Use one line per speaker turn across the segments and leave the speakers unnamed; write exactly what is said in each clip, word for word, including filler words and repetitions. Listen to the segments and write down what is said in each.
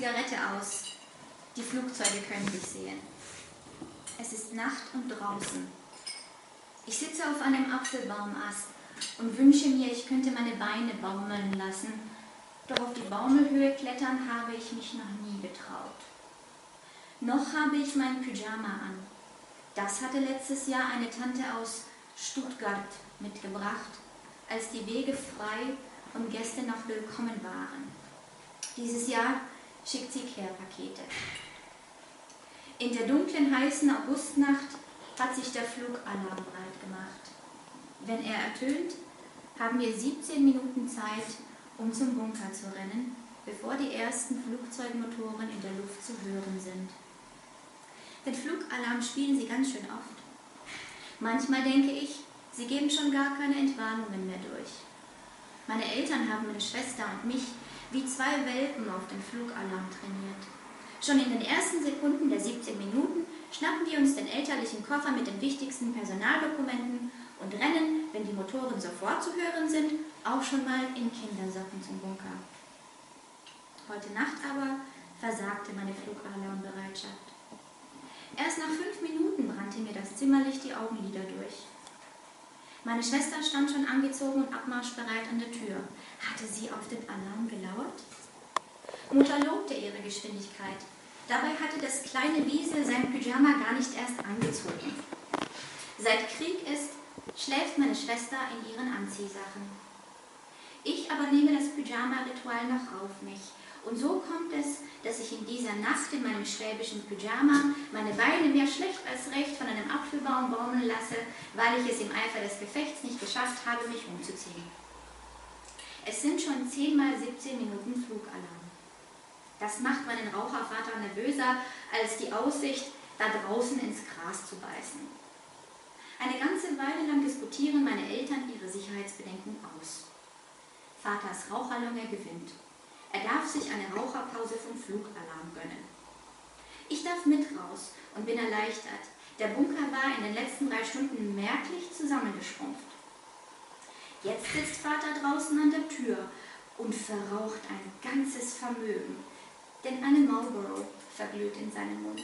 Zigarette aus. Die Flugzeuge können sich sehen. Es ist Nacht und draußen. Ich sitze auf einem Apfelbaumast und wünsche mir, ich könnte meine Beine baumeln lassen. Doch auf die Baumelhöhe klettern habe ich mich noch nie getraut. Noch habe ich mein Pyjama an. Das hatte letztes Jahr eine Tante aus Stuttgart mitgebracht, als die Wege frei und Gäste noch willkommen waren. Dieses Jahr schickt sie Care-Pakete. In der dunklen, heißen Augustnacht hat sich der Flugalarm breit gemacht. Wenn er ertönt, haben wir siebzehn Minuten Zeit, um zum Bunker zu rennen, bevor die ersten Flugzeugmotoren in der Luft zu hören sind. Den Flugalarm spielen sie ganz schön oft. Manchmal denke ich, sie geben schon gar keine Entwarnungen mehr durch. Meine Eltern haben meine Schwester und mich wie zwei Welpen auf den Flugalarm trainiert. Schon in den ersten Sekunden der siebzehn Minuten schnappen wir uns den elterlichen Koffer mit den wichtigsten Personaldokumenten und rennen, wenn die Motoren sofort zu hören sind, auch schon mal in Kindersocken zum Bunker. Heute Nacht aber versagte meine Flugalarmbereitschaft. Erst nach fünf Minuten brannte mir das Zimmerlicht die Augenlider durch. Meine Schwester stand schon angezogen und abmarschbereit an der Tür. Hatte sie auf den Alarm gelauert? Mutter lobte ihre Geschwindigkeit. Dabei hatte das kleine Wiesel sein Pyjama gar nicht erst angezogen. Seit Krieg ist, schläft meine Schwester in ihren Anziehsachen. Ich aber nehme das Pyjama-Ritual noch auf mich. Und so kommt es, dass ich in dieser Nacht in meinem schwäbischen Pyjama meine Beine mehr schlecht als recht von einem Apfelbaum baumeln lasse, weil ich es im Eifer des Gefechts nicht geschafft habe, mich umzuziehen. Es sind schon zehn mal siebzehn Minuten Flugalarm. Das macht meinen Rauchervater nervöser als die Aussicht, da draußen ins Gras zu beißen. Eine ganze Weile lang diskutieren meine Eltern ihre Sicherheitsbedenken aus. Vaters Raucherlunge gewinnt. Er darf sich eine Raucherpause vom Flugalarm gönnen. Ich darf mit raus und bin erleichtert. Der Bunker war in den letzten drei Stunden merklich zusammengeschrumpft. Jetzt sitzt Vater draußen an der Tür und verraucht ein ganzes Vermögen, denn eine Marlboro verglüht in seinem Mund.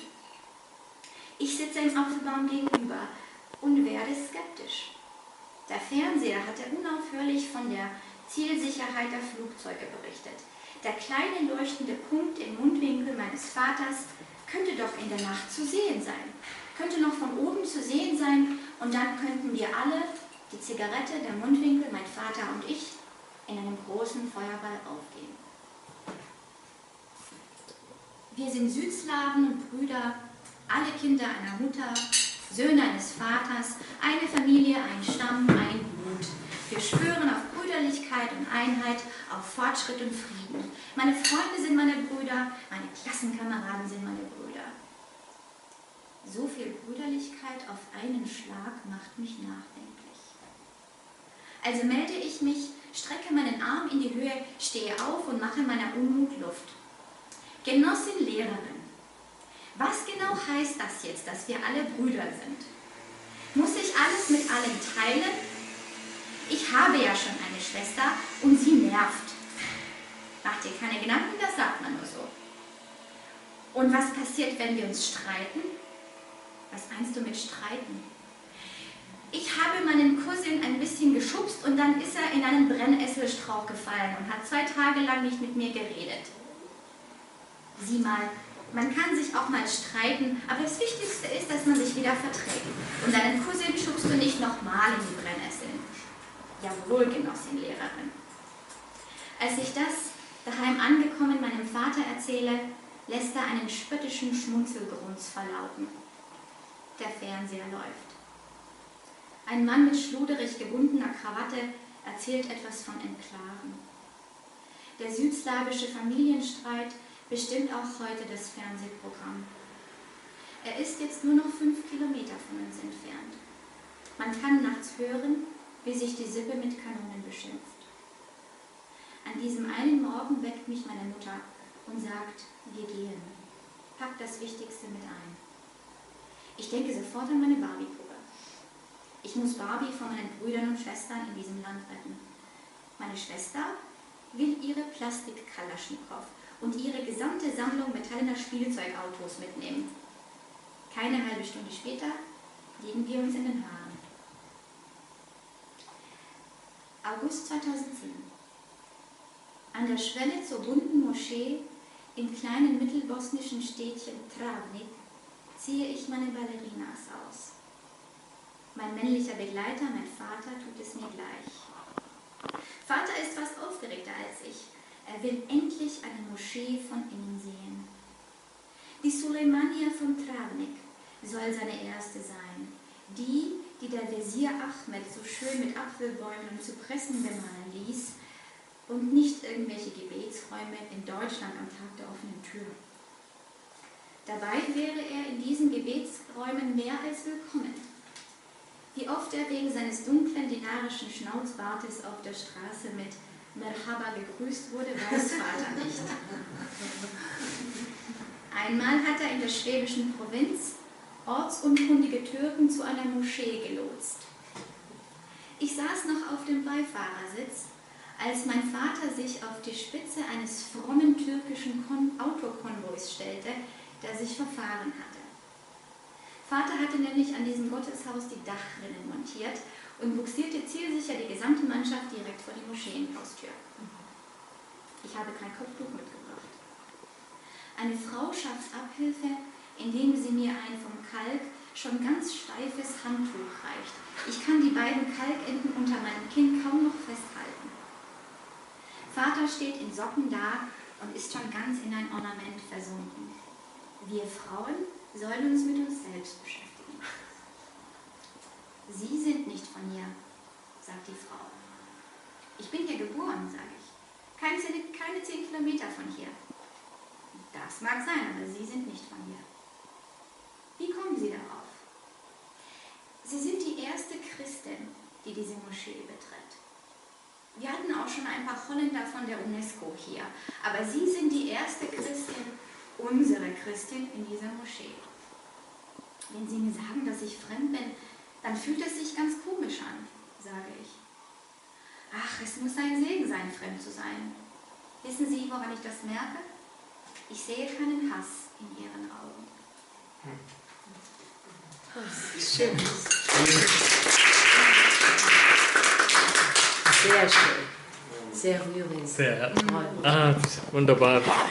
Ich sitze im Apfelbaum gegenüber und werde skeptisch. Der Fernseher hatte unaufhörlich von der Zielsicherheit der Flugzeuge berichtet. Der kleine leuchtende Punkt im Mundwinkel meines Vaters könnte doch in der Nacht zu sehen sein. Könnte noch von oben zu sehen sein und dann könnten wir alle, die Zigarette, der Mundwinkel, mein Vater und ich, in einem großen Feuerball aufgehen. Wir sind Südslawen und Brüder, alle Kinder einer Mutter, Söhne eines Vaters, eine Familie, ein Stamm, ein Blut. Wir schwören auf Brüderlichkeit und Einheit, auf Fortschritt und Frieden. Meine Freunde sind meine Brüder, meine Klassenkameraden sind meine Brüder. So viel Brüderlichkeit auf einen Schlag macht mich nachdenklich. Also melde ich mich, strecke meinen Arm in die Höhe, stehe auf und mache meiner Unmut Luft. Genossin Lehrerin, was genau heißt das jetzt, dass wir alle Brüder sind? Muss ich alles mit allen teilen? Ich habe ja schon eine Schwester und sie nervt. Mach dir keine Gedanken, das sagt man nur so. Und was passiert, wenn wir uns streiten? Was meinst du mit streiten? Ich habe meinen Cousin ein bisschen geschubst und dann ist er in einen Brennesselstrauch gefallen und hat zwei Tage lang nicht mit mir geredet. Sieh mal, man kann sich auch mal streiten, aber das Wichtigste ist, dass man sich wieder verträgt. Und deinen Cousin schubst du nicht nochmal in die Brennnesseln. Jawohl, Genossin Lehrerin. Als ich das daheim angekommen meinem Vater erzähle, lässt er einen spöttischen Schmunzelgrunz verlauten. Der Fernseher läuft. Ein Mann mit schluderig gebundener Krawatte erzählt etwas von Enklaven. Der südslawische Familienstreit bestimmt auch heute das Fernsehprogramm. Er ist jetzt nur noch fünf Kilometer von uns entfernt. Man kann nachts hören, wie sich die Sippe mit Kanonen beschimpft. An diesem einen Morgen weckt mich meine Mutter und sagt, wir gehen. Pack das Wichtigste mit ein. Ich denke sofort an meine Barbie-Puppe. Ich muss Barbie von meinen Brüdern und Schwestern in diesem Land retten. Meine Schwester will ihre Plastik-Kalaschnikow und ihre gesamte Sammlung metallener Spielzeugautos mitnehmen. Keine halbe Stunde später liegen wir uns in den Haaren. August zweitausendsieben. An der Schwelle zur bunten Moschee im kleinen mittelbosnischen Städtchen Travnik ziehe ich meine Ballerinas aus. Mein männlicher Begleiter, mein Vater, tut es mir gleich. Vater ist fast aufgeregter als ich. Er will endlich eine Moschee von innen sehen. Die Suleimania von Travnik soll seine erste sein. Die, die der Wesir Ahmed so schön mit Apfelbäumen und Zypressen bemalen ließ, und nicht irgendwelche Gebetsräume in Deutschland am Tag der offenen Tür. Dabei wäre er in diesen Gebetsräumen mehr als willkommen. Wie oft er wegen seines dunklen dinarischen Schnauzbartes auf der Straße mit Merhaba begrüßt wurde, weiß Vater nicht. Einmal hat er in der schwäbischen Provinz ortsunkundige Türken zu einer Moschee gelotst. Ich saß noch auf dem Beifahrersitz, als mein Vater sich auf die Spitze eines frommen türkischen Kon- Autokonvois stellte, der sich verfahren hatte. Vater hatte nämlich an diesem Gotteshaus die Dachrinnen montiert und buxierte zielsicher die gesamte Mannschaft direkt vor die Moscheenhaustür. Ich habe kein Kopftuch mitgebracht. Eine Frau schafft Abhilfe, indem sie mir ein vom Kalk schon ganz steifes Handtuch reicht. Ich kann die beiden Kalkenden unter meinem Kinn kaum noch festhalten. Vater steht in Socken da und ist schon ganz in ein Ornament versunken. Wir Frauen sollen uns mit uns selbst beschäftigen. Sie sind nicht von hier, sagt die Frau. Ich bin hier geboren, sage ich. Keine, keine zehn Kilometer von hier. Das mag sein, aber Sie sind nicht von hier. Wie kommen Sie darauf? Sie sind die erste Christin, die diese Moschee betritt. Wir hatten auch schon ein paar Holländer von der UNESCO hier, aber Sie sind die erste Christin, unsere Christin in dieser Moschee. Wenn Sie mir sagen, dass ich fremd bin, dann fühlt es sich ganz komisch an, sage ich. Ach, es muss ein Segen sein, fremd zu sein. Wissen Sie, woran ich das merke? Ich sehe keinen Hass in Ihren Augen.
Schön. Sehr schön. Sehr rührend.
Sehr, ah, wunderbar.